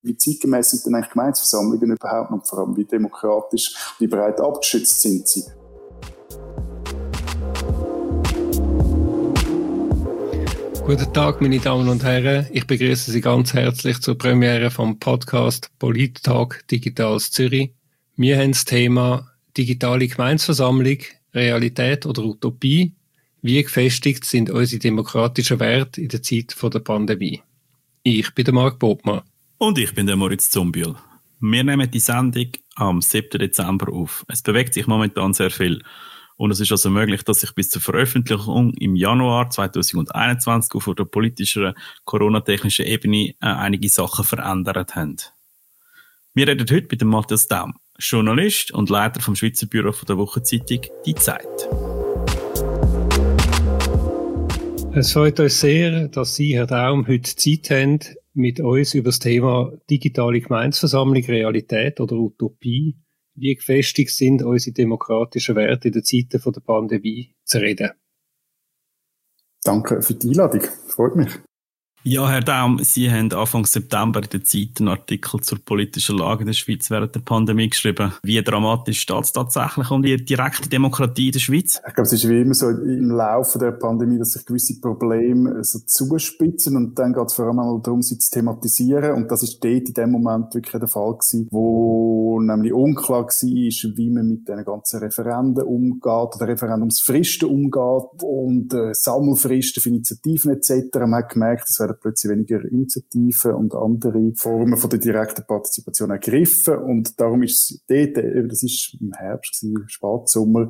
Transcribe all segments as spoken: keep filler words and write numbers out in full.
Wie zeitgemäß sind denn eigentlich Gemeindeversammlungen überhaupt und vor allem wie demokratisch und wie breit abgeschützt sind sie? Guten Tag, meine Damen und Herren. Ich begrüße Sie ganz herzlich zur Premiere vom Podcast Polit-Tag Digitales Zürich. Wir haben das Thema digitale Gemeindeversammlung, Realität oder Utopie. Wie gefestigt sind unsere demokratischen Werte in der Zeit der Pandemie? Ich bin der Marc Bobmann. Und ich bin der Moritz Zumbühl. Wir nehmen die Sendung am siebten Dezember auf. Es bewegt sich momentan sehr viel. Und es ist also möglich, dass sich bis zur Veröffentlichung im Januar zweitausendeinundzwanzig auf der politischen, coronatechnischen Ebene äh, einige Sachen verändert haben. Wir reden heute mit dem Matthias Daum, Journalist und Leiter vom Schweizer Büro der Wochenzeitung «Die Zeit». Es freut uns sehr, dass Sie, Herr Daum, heute Zeit haben, mit uns über das Thema digitale Gemeindeversammlung, Realität oder Utopie, wie gefestigt sind unsere demokratischen Werte in den Zeiten der Pandemie, zu reden. Danke für die Einladung, freut mich. Ja, Herr Daum, Sie haben Anfang September in der Zeit einen Artikel zur politischen Lage in der Schweiz während der Pandemie geschrieben. Wie dramatisch steht es tatsächlich um die direkte Demokratie in der Schweiz? Ich glaube, es ist wie immer so im Laufe der Pandemie, dass sich gewisse Probleme so zuspitzen und dann geht es vor allem mal darum, sie zu thematisieren. Und das ist dort in dem Moment wirklich der Fall gewesen, wo nämlich unklar war, wie man mit den ganzen Referenden umgeht oder Referendumsfristen umgeht und äh, Sammelfristen für Initiativen et cetera. Man hat gemerkt, es werden plötzlich weniger Initiativen und andere Formen von der direkten Partizipation ergriffen. Und darum ist es dort, das ist im Herbst gewesen, Spätsommer,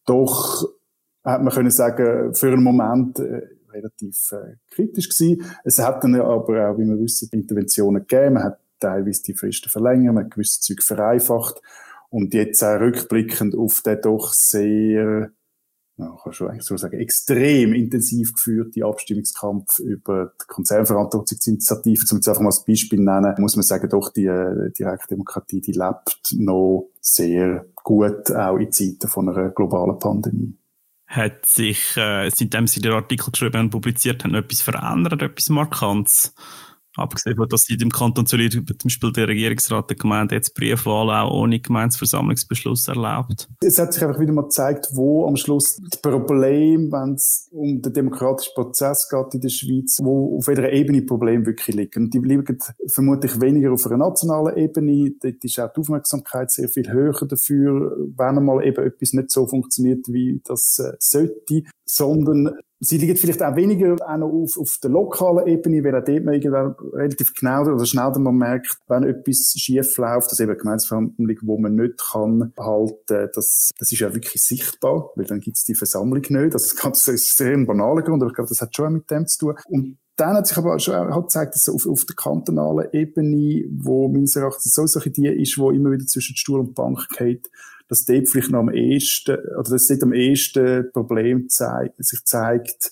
doch, hat man können sagen, für einen Moment äh, relativ äh, kritisch gewesen. Es hat dann aber auch, wie wir wissen, Interventionen gegeben. Man hat teilweise die Fristen verlängert, man hat gewisse Zeug vereinfacht. Und jetzt auch rückblickend auf den doch sehr, ja, kann schon eigentlich so sagen, extrem intensiv geführte Abstimmungskampf über die Konzernverantwortungsinitiative, um jetzt einfach mal als Beispiel nennen, muss man sagen, doch die äh, Direktdemokratie, die lebt noch sehr gut, auch in Zeiten von einer globalen Pandemie. Hat sich, äh, seitdem Sie den Artikel geschrieben und publiziert haben, etwas verändert, etwas Markantes? Abgesehen von, dass Sie im Kanton Zürich, zum Beispiel der Regierungsrat der Gemeinde, jetzt Briefwahl auch ohne Gemeindeversammlungsbeschluss erlaubt. Es hat sich einfach wieder mal gezeigt, wo am Schluss das Problem, wenn es um den demokratischen Prozess geht in der Schweiz, wo auf welcher Ebene Probleme wirklich liegen. Und die liegen vermutlich weniger auf einer nationalen Ebene. Dort ist auch die Aufmerksamkeit sehr viel höher dafür, wenn einmal eben etwas nicht so funktioniert, wie das äh, sollte, sondern sie liegen vielleicht auch weniger auch noch auf, auf der lokalen Ebene, weil auch dort man irgendwann relativ genau oder schnell man merkt, wenn etwas schief läuft, dass eben Gemeindeversammlung, wo man nicht kann halten, das, das ist ja wirklich sichtbar, weil dann gibt's die Versammlung nicht. Das ist ganz, das ist sehr ein banaler Grund, aber ich glaube, das hat schon auch mit dem zu tun. Und dann hat sich aber auch schon halt gezeigt, dass auf, auf der kantonalen Ebene, wo meines Erachtens so solche die ist, wo immer wieder zwischen Stuhl und Bank geht, dass dort vielleicht noch am ehesten, oder dass dort am ehesten Problem zeigt, sich zeigt,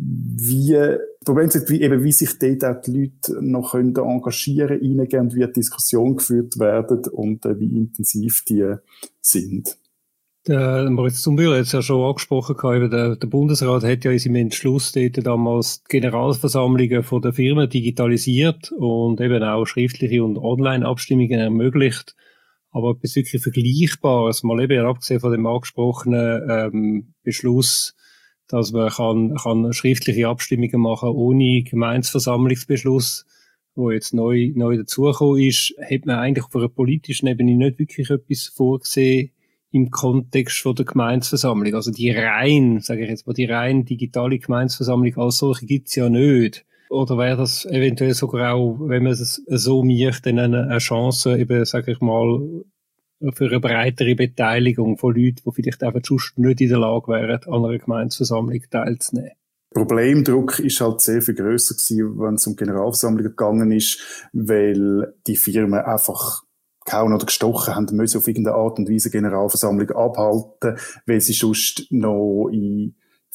wie, Problem zeigt, wie, eben, wie sich dort auch die Leute noch können engagieren, reingehen und wie die Diskussion geführt werden und äh, wie intensiv die sind. Der Moritz Zumbühl hat es ja schon angesprochen, der, der Bundesrat hat ja in seinem Entschluss dort damals die Generalversammlungen von der Firmen digitalisiert und eben auch schriftliche und Online-Abstimmungen ermöglicht. Aber etwas wirklich Vergleichbares, mal eben abgesehen von dem angesprochenen ähm, Beschluss, dass man kann, kann schriftliche Abstimmungen machen ohne Gemeindeversammlungsbeschluss, wo jetzt neu, neu dazugekommen ist, hat man eigentlich auf einer politischen Ebene nicht wirklich etwas vorgesehen im Kontext von der Gemeindeversammlung. Also die rein, sage ich jetzt mal, die rein digitale Gemeindeversammlung als solche gibt's ja nicht. Oder wäre das eventuell sogar auch, wenn man es so macht, dann eine Chance, eben, sage ich mal, für eine breitere Beteiligung von Leuten, die vielleicht einfach sonst nicht in der Lage wären, an einer Gemeindeversammlung teilzunehmen? Der Problemdruck ist halt sehr viel grösser gewesen, wenn es um Generalversammlungen gegangen ist, weil die Firmen einfach gehauen oder gestochen haben müssen, auf irgendeine Art und Weise Generalversammlung abhalten, weil sie sonst noch in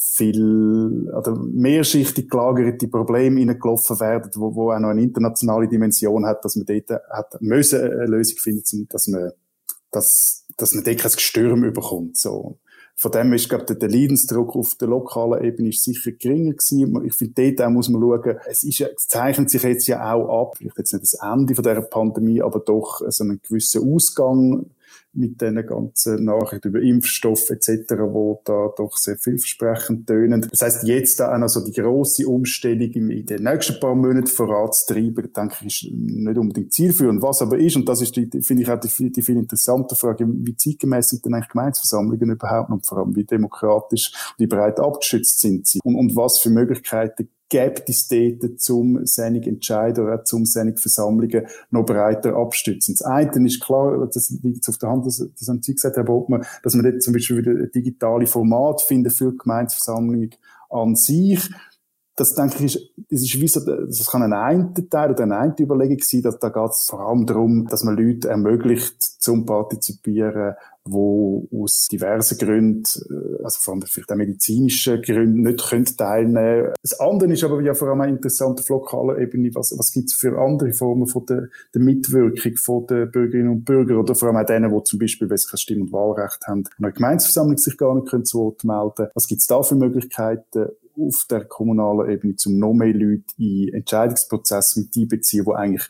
viel, oder mehrschichtig gelagerte Probleme hineingelaufen werden, wo, wo auch noch eine internationale Dimension hat, dass man dort hat müssen eine Lösung finden, dass man, dass, dass man dort kein Gestürm überkommt, so. Von dem ist, glaube ich, der Leidensdruck auf der lokalen Ebene ist sicher geringer gewesen. Ich finde, dort auch muss man schauen, es ist ja, es zeichnet sich jetzt ja auch ab, vielleicht jetzt nicht das Ende von dieser Pandemie, aber doch so einen gewissen Ausgang mit diesen ganzen Nachrichten über Impfstoff et cetera, wo da doch sehr vielversprechend tönen. Das heisst, jetzt da auch noch so die grosse Umstellung in den nächsten paar Monaten voranzutreiben, denke ich, ist nicht unbedingt zielführend. Was aber ist, und das ist die, finde ich auch die, die viel interessante Frage, wie zeitgemäss sind denn eigentlich Gemeindeversammlungen überhaupt und vor allem wie demokratisch und wie breit abgeschützt sind sie und, und was für Möglichkeiten gibt es dort, zum solche Entscheidungen oder zum solche Versammlungen noch breiter abstützen. Das eine ist klar, das liegt jetzt auf der Hand, das, das haben Sie gesagt, Herr Botmann, dass man dort zum Beispiel wieder digitale Format finden für Gemeindeversammlungen an sich. Das, denke ich, ist, das ist wie so, das kann ein ein Teil oder eine eine Überlegung sein, dass da geht es vor allem darum, dass man Leute ermöglicht, zum Partizipieren, wo aus diversen Gründen, also vor allem vielleicht auch medizinischen Gründen, nicht können teilnehmen. Das andere ist aber ja vor allem auch interessant auf lokaler Ebene, was, was gibt es für andere Formen von der, der Mitwirkung von den Bürgerinnen und Bürgern oder vor allem auch denen, die zum Beispiel, wenn sie kein Stimm- und Wahlrecht haben, in einer Gemeindeversammlung sich gar nicht können zu Wort melden. Was gibt es da für Möglichkeiten auf der kommunalen Ebene, um noch mehr Leute in Entscheidungsprozesse mit einbeziehen, die eigentlich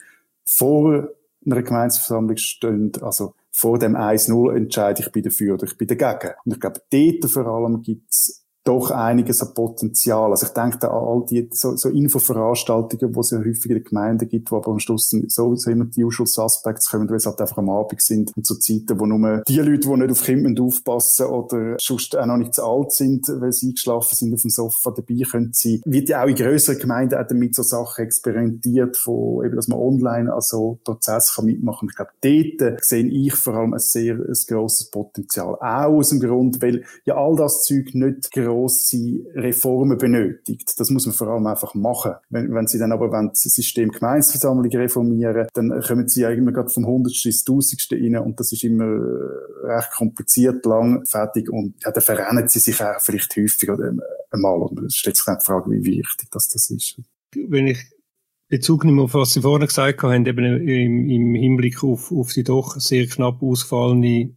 vor einer Gemeindeversammlung stehen, also vor dem eins null entscheide ich bin dafür oder ich bin dagegen. Und ich glaube, dort vor allem gibt's doch einiges an Potenzial. Also ich denke da an all die so, so Infoveranstaltungen, die es ja häufig in den Gemeinden gibt, wo aber am Schluss sowieso immer die Usual Suspects kommen, weil es halt einfach am Abend sind und so Zeiten, wo nur die Leute, die nicht auf Kinder aufpassen oder sonst auch noch nicht zu alt sind, weil sie eingeschlafen sind auf dem Sofa, dabei können sie. Wird ja auch in grösseren Gemeinden auch damit so Sachen experimentiert, von eben, dass man online also Prozesse kann mitmachen. Ich glaube, dort sehe ich vor allem ein sehr ein grosses Potenzial. Auch aus dem Grund, weil ja all das Zeug nicht grosse Reformen benötigt. Das muss man vor allem einfach machen. Wenn, wenn Sie dann aber wenn das System Gemeindeversammlung reformieren, dann kommen Sie ja immer gerade vom Hundertsten ins Tausendste rein und das ist immer recht kompliziert, lang, fertig und ja, dann verrennen Sie sich auch vielleicht häufig oder einmal. Und es stellt sich dann die Frage, wie wichtig das, das ist. Wenn ich Bezug nehmen auf was Sie vorhin gesagt haben, eben im, im Hinblick auf, auf die doch sehr knapp ausgefallene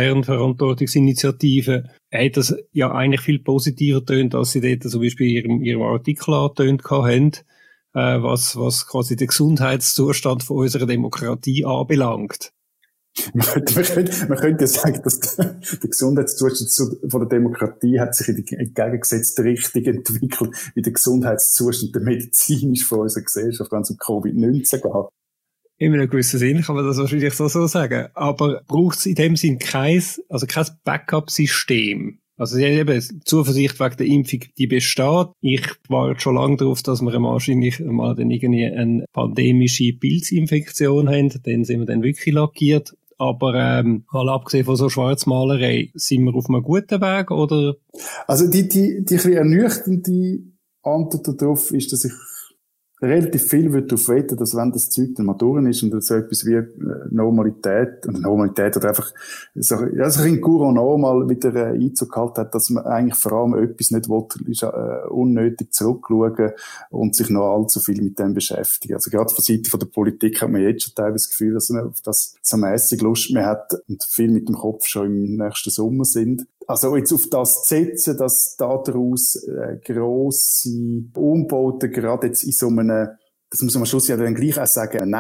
Konzernverantwortungsinitiative, hat das ja eigentlich viel positiver tönt, als Sie dort zum Beispiel in Ihrem, Ihrem Artikel angetönt haben, äh, was, was quasi den Gesundheitszustand von unserer Demokratie anbelangt. Man könnte, man könnte ja sagen, dass der, der Gesundheitszustand von der Demokratie hat sich in die entgegengesetzte Richtung entwickelt, wie der Gesundheitszustand der medizinisch von unserer Gesellschaft, wenn es um Covid neunzehn geht. In einem gewissen Sinn kann man das wahrscheinlich so, so sagen. Aber braucht es in dem Sinn kein, also kein Backup-System? Also eben, Zuversicht wegen der Impfung, die besteht. Ich warte schon lange darauf, dass wir wahrscheinlich mal dann irgendwie eine pandemische Pilzinfektion haben. Dann sind wir dann wirklich lackiert. Aber ähm, mal abgesehen von so Schwarzmalerei, sind wir auf einem guten Weg, oder? Also die, die, die ein bisschen ernüchternde Antwort darauf ist, dass ich relativ viel würde darauf wetten, dass wenn das Zeug dann mal durch ist und so etwas wie Normalität, und Normalität oder einfach so, ja, so ein Courant normal wieder äh, Einzug gehalten hat, dass man eigentlich vor allem etwas nicht will, ist äh, unnötig zurückschauen und sich noch allzu viel mit dem beschäftigen. Also gerade von Seite von der Politik hat man jetzt schon teilweise das Gefühl, dass man auf das so mässig Lust mehr hat und viel mit dem Kopf schon im nächsten Sommer sind. Also jetzt auf das zu setzen, dass daraus äh, grosse Umbauten, gerade jetzt in so einem, das muss man am Schluss ja dann gleich auch sagen, ein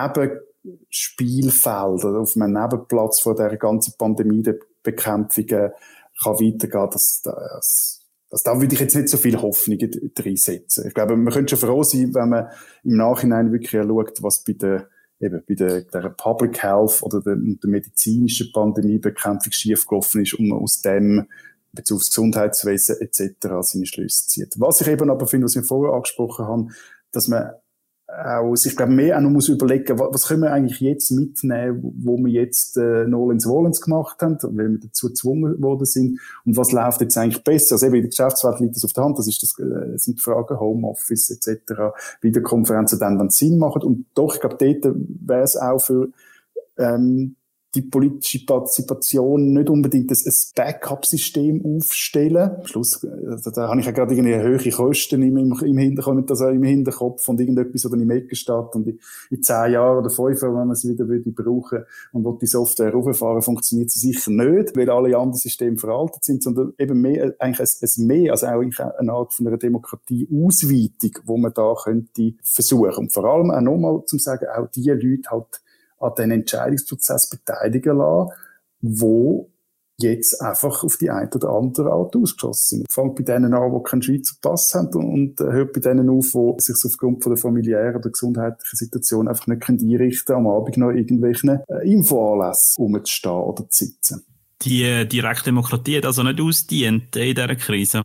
Nebenspielfeld oder auf einem Nebenplatz von der ganzen Pandemiebekämpfung kann weitergehen, das, das, das, da würde ich jetzt nicht so viel Hoffnung reinsetzen. Ich glaube, man könnte schon froh sein, wenn man im Nachhinein wirklich schaut, was bei der eben bei der, der Public Health oder der, der medizinischen Pandemiebekämpfung schiefgelaufen ist und man aus dem Bezug aufs Gesundheitswesen et cetera seine Schlüsse zieht. Was ich eben aber finde, was ich vorher angesprochen habe, dass man auch sich, glaube mehr auch noch muss überlegen, was, was können wir eigentlich jetzt mitnehmen, wo wir jetzt äh, Nolens Wollens gemacht haben, weil wir dazu gezwungen worden sind, und was läuft jetzt eigentlich besser? Also eben in der Geschäftswelt liegt das auf der Hand, das ist das, äh, sind die Fragen Homeoffice et cetera, Videokonferenzen dann, wenn es Sinn machen, und doch, ich glaube, dort wäre es auch für ähm, die politische Partizipation nicht unbedingt ein, ein Backup-System aufstellen. Am Schluss, da, da habe ich ja gerade irgendwie hohe Kosten im, im, im Hinterkopf, das im Hinterkopf und irgendetwas, oder im Ecken steht und in, in zehn Jahren oder fünf Jahren, wenn man sie wieder würde brauchen und will die Software rauffahren, funktioniert sie sicher nicht, weil alle anderen Systeme veraltet sind, sondern eben mehr, eigentlich ein, ein mehr, also auch eine Art von einer Demokratie-Ausweitung, wo man da könnte versuchen. Und vor allem auch nochmal zum sagen, auch die Leute halt an den Entscheidungsprozess beteiligen lassen, wo jetzt einfach auf die eine oder andere Art ausgeschossen sind. Fängt bei denen an, die keinen Schweizer Pass haben, und hört bei denen auf, die sich aufgrund von der familiären oder gesundheitlichen Situation einfach nicht einrichten können, am Abend noch irgendwelchen äh, Infoanlässen rumzustehen oder zu sitzen. Die äh, Direktdemokratie hat also nicht ausgedient in dieser Krise?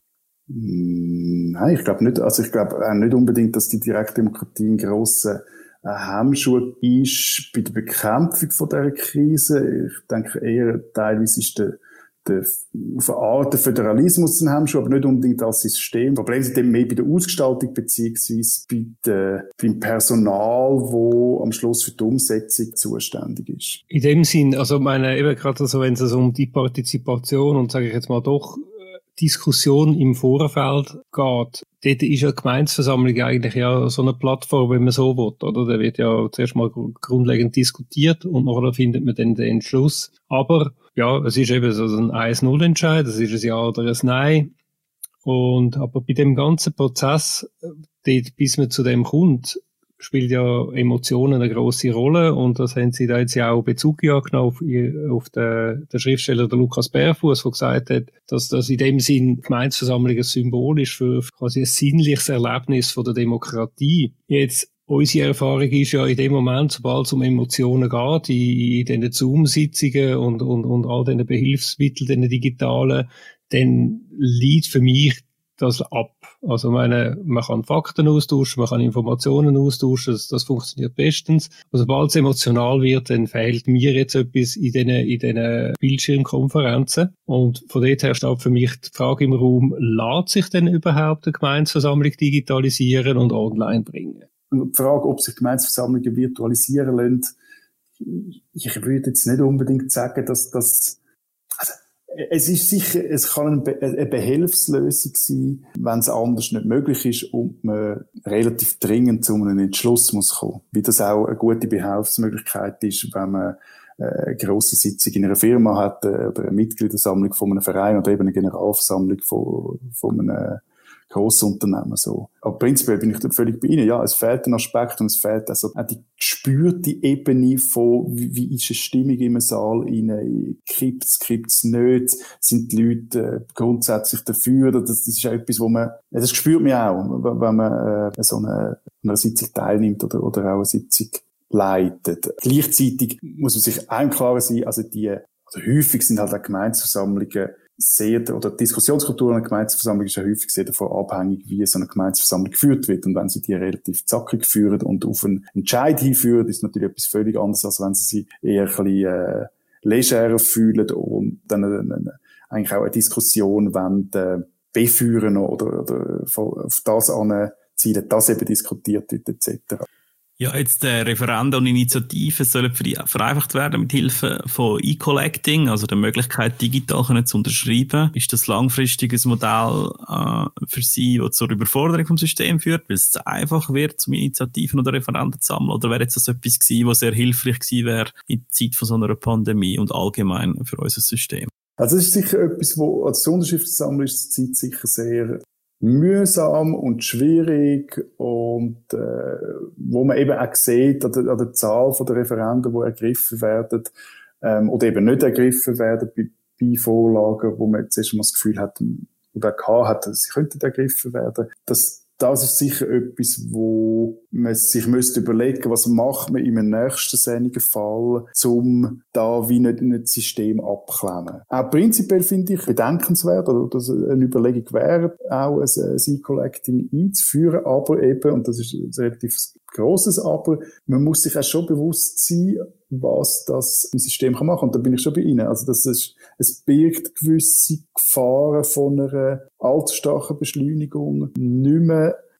Nein, ich glaube nicht. Also ich glaube auch nicht unbedingt, dass die Direktdemokratie ein grosser Hemmschuh ist bei der Bekämpfung von dieser Krise. Ich denke eher, teilweise ist der, der, auf eine Art der Föderalismus ein Hemmschuh, aber nicht unbedingt das System. Problem sind eben mehr bei der Ausgestaltung, beziehungsweise bei der, beim Personal, wo am Schluss für die Umsetzung zuständig ist. In dem Sinn, also meine, eben gerade so, wenn es um die Partizipation und, sage ich jetzt mal, doch Diskussion im Vorfeld geht, dort ist ja die Gemeindeversammlung eigentlich ja so eine Plattform, wenn man so will, oder? Da wird ja zuerst mal grundlegend diskutiert und nachher findet man dann den Entschluss. Aber, ja, es ist eben so ein eins null Entscheid, es ist ein Ja oder ein Nein. Und, aber bei dem ganzen Prozess, dort, bis man zu dem kommt, spielt ja Emotionen eine grosse Rolle, und das haben sie da jetzt ja auch Bezug ja genommen auf, auf den, den Schriftsteller, der Lukas Berfuss, der gesagt hat, dass das in dem Sinn Gemeindeversammlung ein Symbol ist für quasi ein sinnliches Erlebnis von der Demokratie. Jetzt, unsere Erfahrung ist ja in dem Moment, sobald es um Emotionen geht, in, in diesen Zoom-Sitzungen und, und, und all diesen Behilfsmitteln, diesen digitalen, dann liegt für mich das ab. Also, meine, man kann Fakten austauschen, man kann Informationen austauschen, das, das funktioniert bestens. Also, sobald es emotional wird, dann fehlt mir jetzt etwas in diesen, in diesen Bildschirmkonferenzen. Und von dort her steht für mich die Frage im Raum, lässt sich denn überhaupt eine Gemeindeversammlung digitalisieren und online bringen? Und die Frage, ob sich Gemeindeversammlungen virtualisieren lassen, ich würde jetzt nicht unbedingt sagen, dass das, also, es ist sicher, es kann eine Behelfslösung sein, wenn es anders nicht möglich ist und man relativ dringend zu einem Entschluss muss kommen. Wie das auch eine gute Behelfsmöglichkeit ist, wenn man eine grosse Sitzung in einer Firma hat, oder eine Mitgliedersammlung von einem Verein oder eben eine Generalversammlung von, von einem Grossunternehmen, so. Aber prinzipiell bin ich da völlig bei Ihnen. Ja, es fehlt ein Aspekt und es fehlt also auch die gespürte Ebene von, wie, wie ist eine Stimmung im Saal rein? Kippt's, kippt's nicht? Sind die Leute äh, grundsätzlich dafür? Das, das ist auch etwas, wo man, ja, das spürt man auch, wenn man äh, so eine, einer Sitzung teilnimmt oder, oder auch eine Sitzung leitet. Gleichzeitig muss man sich auch im Klaren sein, also die, also häufig sind halt auch Gemeindeversammlungen sehr, oder die Diskussionskultur einer Gemeindeversammlung ist ja häufig sehr davon abhängig, wie so eine Gemeindeversammlung geführt wird. Und wenn sie die relativ zackig führen und auf einen Entscheid hinführen, ist natürlich etwas völlig anderes, als wenn sie sie eher ein bisschen äh, legerer fühlen und dann äh, äh, eigentlich auch eine Diskussion wollen, äh, beführen oder, oder auf das anzielen, dass eben diskutiert wird, et cetera. Ja, jetzt äh, Referenden und Initiativen sollen vereinfacht werden mit Hilfe von E-Collecting, also der Möglichkeit, digital können zu unterschreiben. Ist das langfristiges Modell äh, für Sie, das zur Überforderung vom System führt, weil es zu einfach wird, zum Initiativen oder Referenden zu sammeln? Oder wäre jetzt das etwas gewesen, was sehr hilfreich gewesen wäre in der Zeit von so einer Pandemie und allgemein für unser System? Also es ist sicher etwas, wo als Unterschriftensammeln ist zur Zeit sicher sehr mühsam und schwierig und äh, wo man eben auch sieht an der, an der Zahl von der Referenden, die ergriffen werden ähm, oder eben nicht ergriffen werden bei, bei Vorlagen, wo man jetzt erst mal das Gefühl hat oder gehabt hat, dass sie könnten ergriffen werden. Das, das ist sicher etwas, wo man sich müsste überlegen, was macht man in einem nächsten sinnigen Fall, um da wie nicht in ein System abzuklemmen. Auch prinzipiell finde ich bedenkenswert, oder dass eine Überlegung wäre, auch ein E-Collecting einzuführen, aber eben, und das ist ein relativ grosses Aber, man muss sich auch schon bewusst sein, was das im System kann machen. Und da bin ich schon bei Ihnen. Also, das ist, es birgt gewisse Gefahren von einer allzu starken Beschleunigung. Nicht mehr, ich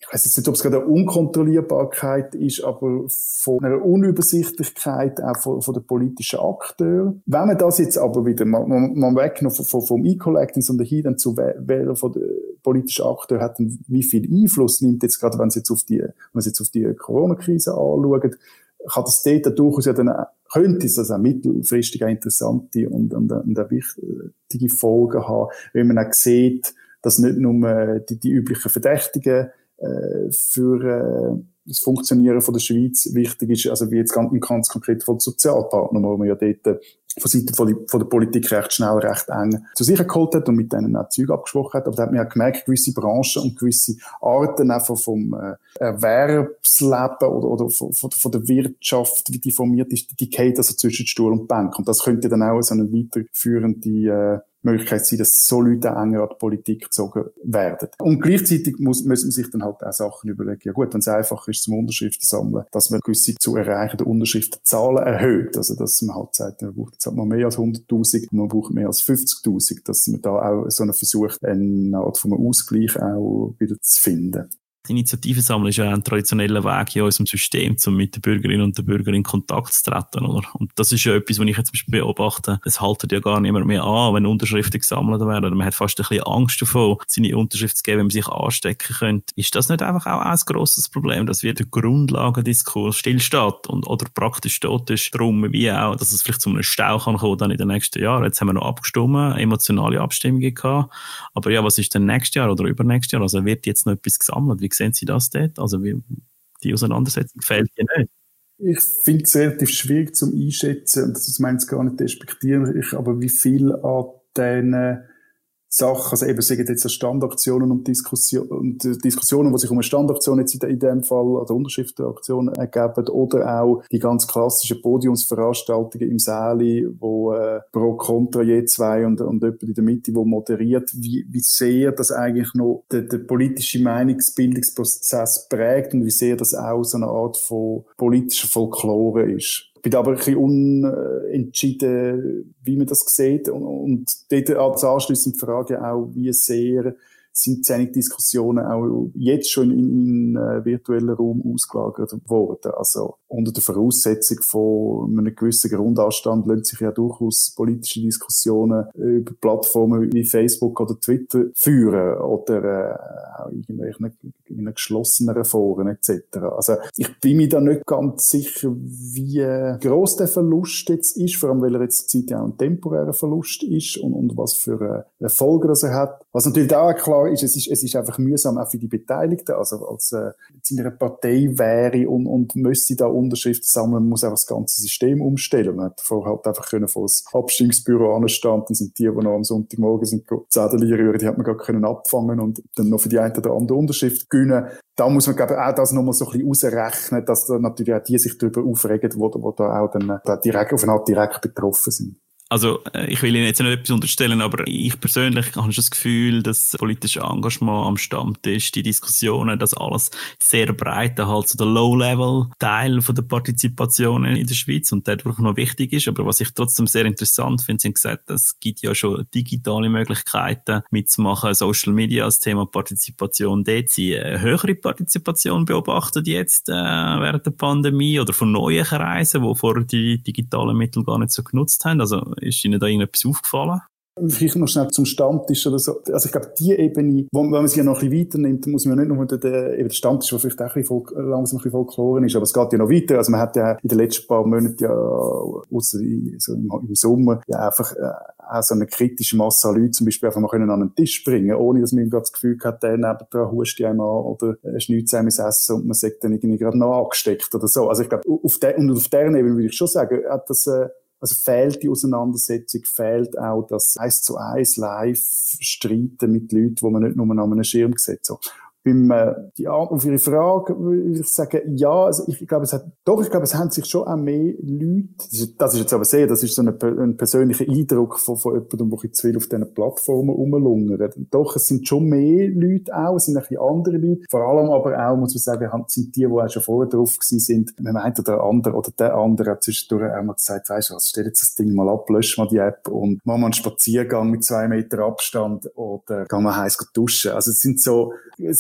ich weiss jetzt nicht, ob es gerade eine Unkontrollierbarkeit ist, aber von einer Unübersichtlichkeit auch von, von den politischen Akteuren. Wenn man das jetzt aber wieder, man, man, man weggenommen vom, vom E-Collecting, sondern hier dann zu wählen von den politischen Akteuren hat, wie viel Einfluss nimmt jetzt gerade, wenn es jetzt auf die, wenn man es jetzt auf die Corona-Krise anschaut, kann das dort durchaus ja dann, könnte es also auch mittelfristig eine interessante und, und, und eine wichtige Folge haben, wenn man auch sieht, dass nicht nur die, die üblichen Verdächtigen äh, für äh, das Funktionieren von der Schweiz wichtig ist, also wie jetzt ganz, ganz konkret von den Sozialpartnern, wo man ja dort von Seiten von, von der Politik recht schnell, recht eng zu sich geholt hat und mit denen auch Zeug abgesprochen hat. Aber da hat man ja gemerkt, gewisse Branchen und gewisse Arten einfach vom äh, Erwerbsleben oder, oder von, von der Wirtschaft, wie die formiert ist, die geht also zwischen Stuhl und Bank. Und das könnte dann auch so eine weiterführende äh, Möglichkeit sein, dass so Leute enger an die Politik gezogen werden. Und gleichzeitig muss, muss man sich dann halt auch Sachen überlegen. Ja gut, wenn es einfach ist zum Unterschriften sammeln, dass man gewisse zu erreichende Unterschriftenzahlen erhöht. Also, dass man halt sagt, man braucht jetzt halt mal mehr als hunderttausend, man braucht mehr als fünfzigtausend, dass man da auch so einen Versuch, eine Art von einem Ausgleich auch wieder zu finden. Die Initiative sammeln ist ja ein traditioneller Weg in unserem System, um mit den Bürgerinnen und den Bürgern in Kontakt zu treten, oder? Und das ist ja etwas, was ich jetzt zum Beispiel beobachte. Es haltet ja gar nicht mehr an, wenn Unterschriften gesammelt werden. Man hat fast ein bisschen Angst davon, seine Unterschrift zu geben, wenn man sich anstecken könnte. Ist das nicht einfach auch ein grosses Problem, dass wir der Grundlagendiskurs stillsteht und, oder praktisch steht ist darum, wie auch, dass es vielleicht zu einem Stau kann kommen dann in den nächsten Jahren? Jetzt haben wir noch abgestimmt, emotionale Abstimmungen gehabt. Aber ja, was ist denn nächstes Jahr oder übernächstes Jahr? Also wird jetzt noch etwas gesammelt? Wie sehen Sie das dort? Also wie, die Auseinandersetzung gefällt Ihnen nicht? Ich finde es relativ schwierig zum Einschätzen, und das meine ich gar nicht despektieren, aber wie viel an diesen Sachen, also eben sagen jetzt Standaktionen und, Diskussion, und Diskussionen, die sich um eine Standaktion jetzt in dem Fall, oder Unterschriftenaktionen ergeben, oder auch die ganz klassischen Podiumsveranstaltungen im Säli, wo äh, pro Kontra je zwei und, und jemand in der Mitte, wo moderiert, wie, wie sehr das eigentlich noch der, der politische Meinungsbildungsprozess prägt und wie sehr das auch so eine Art von politischer Folklore ist. Ich bin aber ein bisschen unentschieden, wie man das sieht. Und, und dort als anschliessend die Frage auch, wie sehr sind solche Diskussionen auch jetzt schon in, in äh, virtuellen Raum ausgelagert worden. Also unter der Voraussetzung von einem gewissen Grundanstand lassen sich ja durchaus politische Diskussionen über Plattformen wie Facebook oder Twitter führen oder äh, auch irgendwelche in einer geschlosseneren Foren et cetera. Also ich bin mir da nicht ganz sicher, wie gross der Verlust jetzt ist, vor allem weil er jetzt zur Zeit ja auch ein temporärer Verlust ist und, und was für äh, Folgen das er hat. Was natürlich auch klar ist, es ist, es ist einfach mühsam auch für die Beteiligten. Also als äh, jetzt in einer Partei wäre und, und müsste da Unterschriften sammeln, man muss einfach das ganze System umstellen. Man hat vorher halt einfach können vor das Abstimmungsbüro anstanden, dann sind die, die noch am Sonntagmorgen sind, Zettel rühren, die hat man gar können abfangen und dann noch für die eine oder andere Unterschrift gewinnen. Da muss man, glaube ich, auch das nochmal so ein bisschen ausrechnen, dass da natürlich auch die sich darüber aufregen, wo, wo da auch dann da direkt, auf eine Art direkt betroffen sind. Also, ich will Ihnen jetzt nicht etwas unterstellen, aber ich persönlich habe schon das Gefühl, dass politische Engagement am Stammtisch, die Diskussionen, das alles sehr breit halt so der Low-Level-Teil von der Partizipation in der Schweiz und der wirklich noch wichtig ist. Aber was ich trotzdem sehr interessant finde, Sie haben gesagt, es gibt ja schon digitale Möglichkeiten mitzumachen, Social Media, das Thema Partizipation, dort Sie eine höhere Partizipation beobachtet jetzt äh, während der Pandemie oder von neuen Kreisen, die vorher die digitalen Mittel gar nicht so genutzt haben. Also ist Ihnen da irgendetwas aufgefallen? Vielleicht noch schnell zum Stammtisch oder so. Also ich glaube, die Ebene, wo, wenn man sie ja noch ein bisschen weiter nimmt, muss man ja nicht nur den, den, eben den Stammtisch, der vielleicht auch ein bisschen voll, langsam ein bisschen Folklore ist, aber es geht ja noch weiter. Also man hat ja in den letzten paar Monaten ja, ausser so im, im Sommer, ja einfach äh, auch so eine kritische Masse an Leuten zum Beispiel einfach mal können an einen Tisch bringen, ohne dass man gerade das Gefühl hat, der nebendran huscht einem an oder äh, schnürt einem das Essen und man sagt dann irgendwie gerade noch angesteckt oder so. Also ich glaube, auf der, und auf deren Ebene würde ich schon sagen, hat das, äh, also fehlt die Auseinandersetzung, fehlt auch das eins zu eins live streiten mit Leuten, die man nicht nur an einem Schirm sieht. So. Beim, äh, die, auf Ihre Frage würde ich sagen, ja, also ich, ich glaube, es hat, doch, ich glaube, es haben sich schon auch mehr Leute, das ist, das ist jetzt aber sehr, das ist so ein, ein persönlicher Eindruck von, von jemandem, der jetzt will auf diesen Plattformen rumlungern. Doch, es sind schon mehr Leute auch, es sind ein bisschen andere Leute, vor allem aber auch, muss man sagen, sind die, die auch schon vorher drauf gewesen sind, man meint oder andere, oder der andere hat zwischendurch auch mal gesagt, weisst du was, stell jetzt das Ding mal ab, lösch mal die App und mach mal einen Spaziergang mit zwei Meter Abstand oder geh mal heiß duschen. Also es sind so, es,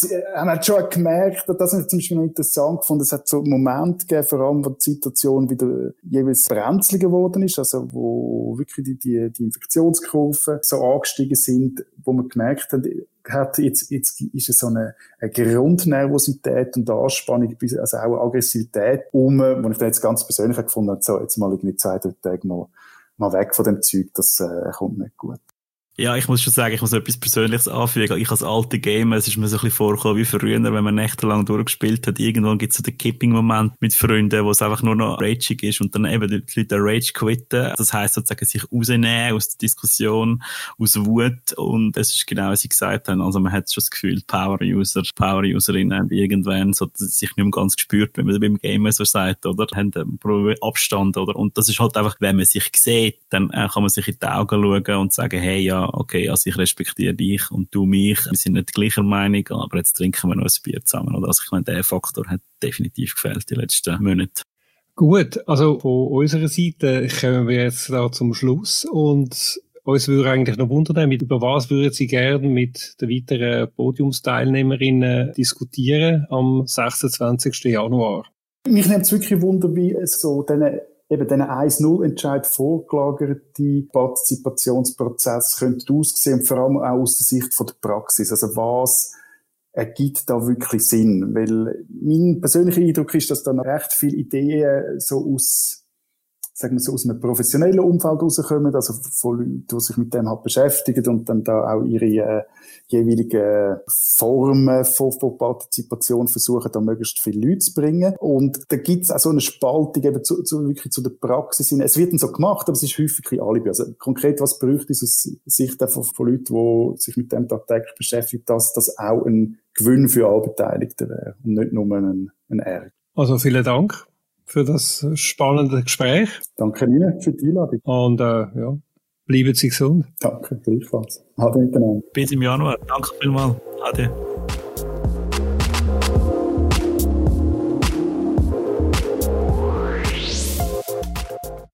man hat schon gemerkt, das ist zum Beispiel noch interessant gefunden, es hat so Momente gegeben, vor allem, wo die Situation wieder jeweils brenzliger geworden ist, also wo wirklich die, die, die Infektionskurven so angestiegen sind, wo man gemerkt hat, hat jetzt, jetzt ist es so eine, eine Grundnervosität und Anspannung, also auch Aggressivität um, wo ich da jetzt ganz persönlich gefunden habe, so, jetzt mal irgendwie zwei, drei Tage mal, mal weg von dem Zeug, das äh, kommt nicht gut. Ja, ich muss schon sagen, ich muss etwas Persönliches anfügen. Ich als alte Gamer, es ist mir so ein bisschen vorgekommen wie früher, wenn man nächtelang durchgespielt hat. Irgendwann gibt es so den Kipping-Moment mit Freunden, wo es einfach nur noch ragig ist und dann eben die Leute Rage quitten. Das heisst sozusagen sich rausnehmen aus der Diskussion, aus Wut. Und es ist genau, wie sie gesagt haben. Also man hat schon das Gefühl, Power-User, Power-Userinnen haben irgendwann so sich nicht mehr ganz gespürt, wenn man beim Gamer so sagt, oder? Haben einen Abstand, oder? Und das ist halt einfach, wenn man sich sieht, dann kann man sich in die Augen schauen und sagen, hey, ja, okay, also ich respektiere dich und du mich. Wir sind nicht gleicher Meinung, aber jetzt trinken wir noch ein Bier zusammen. Oder? Also ich meine, der Faktor hat definitiv gefehlt die letzten Monate. Gut, also von unserer Seite kommen wir jetzt da zum Schluss und uns würde eigentlich noch wundern, über was würden Sie gerne mit den weiteren Podiumsteilnehmerinnen diskutieren am sechsundzwanzigsten Januar? Mich nimmt es wirklich Wunder, wie es so diese eben diesen eins null Entscheid vorgelagerte Partizipationsprozess könnte aussehen und vor allem auch aus der Sicht von der Praxis. Also was ergibt da wirklich Sinn? Weil mein persönlicher Eindruck ist, dass da noch recht viele Ideen so aus, sagen wir so, aus einem professionellen Umfeld rauskommen, also von Leuten, die sich mit dem halt beschäftigen und dann da auch ihre äh, jeweiligen Formen von, von Partizipation versuchen, da möglichst viele Leute zu bringen. Und da gibt's auch so eine Spaltung eben zu, zu, wirklich zu der Praxis hin. Es wird dann so gemacht, aber es ist häufig ein Alibi. Also konkret, was bräuchte es aus Sicht von, von Leuten, die sich mit dem tagtäglich beschäftigen, dass das auch ein Gewinn für alle Beteiligten wäre und nicht nur ein, ein Ärger. Also vielen Dank für das spannende Gespräch. Danke Ihnen für die Einladung. Und äh, ja, bleiben Sie gesund. Danke, gleichfalls. Ade miteinander. Bis im Januar. Danke vielmals. Ade.